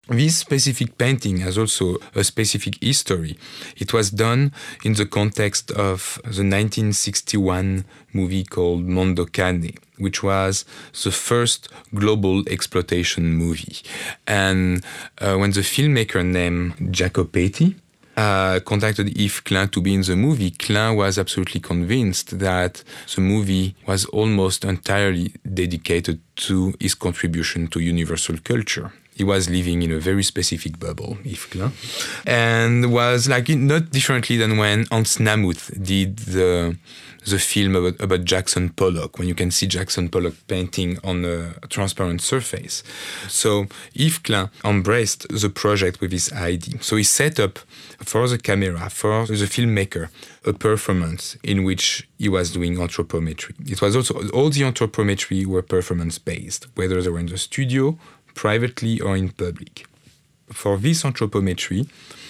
This specific painting has also a specific history. It was done in the context of the 1961 movie called Mondo Cane, which was the first global exploitation movie. And when the filmmaker named Jacopetti contacted Yves Klein to be in the movie, Klein was absolutely convinced that the movie was almost entirely dedicated to his contribution to universal culture. He was living in a very specific bubble, Yves Klein, and was like not differently than when Hans Namuth did the film about Jackson Pollock, when you can see Jackson Pollock painting on a transparent surface. So Yves Klein embraced the project with his idea. So he set up for the camera, for the filmmaker, a performance in which he was doing anthropometry. It was also, all the anthropometry were performance-based, whether they were in the studio, privately or in public. For this anthropometry,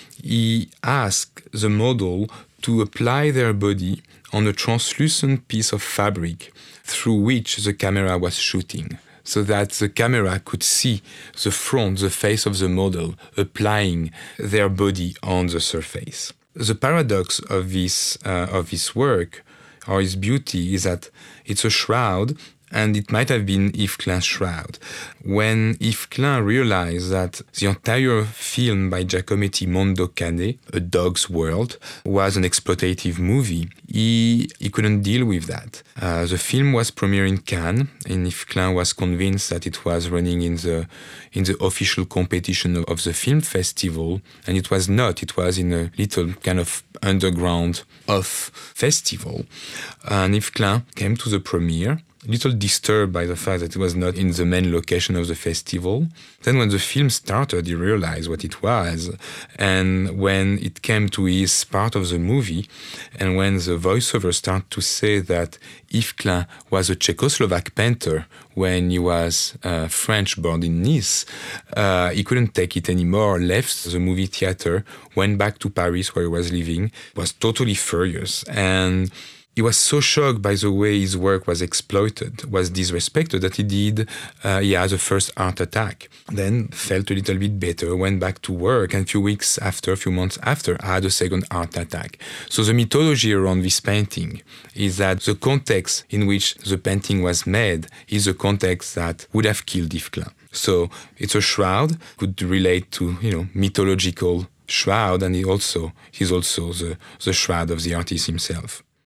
he asked the model to apply their body on a translucent piece of fabric through which the camera was shooting, so that the camera could see the front, the face of the model, applying their body on the surface. The paradox of this work, or its beauty, is that it's a shroud, and it might have been Yves Klein's shroud. When Yves Klein realized that the entire film by Giacometti, Mondo Cane, A Dog's World, was an exploitative movie, he couldn't deal with that. The film was premiered in Cannes, and Yves Klein was convinced that it was running in the official competition of the film festival, and it was not. It was in a little kind of underground off festival. And Yves Klein came to the premiere, a little disturbed by the fact that it was not in the main location of the festival. Then when the film started, he realized what it was. And when it came to his part of the movie, and when the voiceover started to say that Yves Klein was a Czechoslovak painter when he was French, born in Nice, he couldn't take it anymore, left the movie theater, went back to Paris where he was living, was totally furious. And he was so shocked by the way his work was exploited, was disrespected, that he had a first heart attack. Then felt a little bit better, went back to work, and a few months after, had a second heart attack. So the mythology around this painting is that the context in which the painting was made is a context that would have killed Yves Klein. So it's a shroud, could relate to, mythological shroud, and he's also the shroud of the artist himself.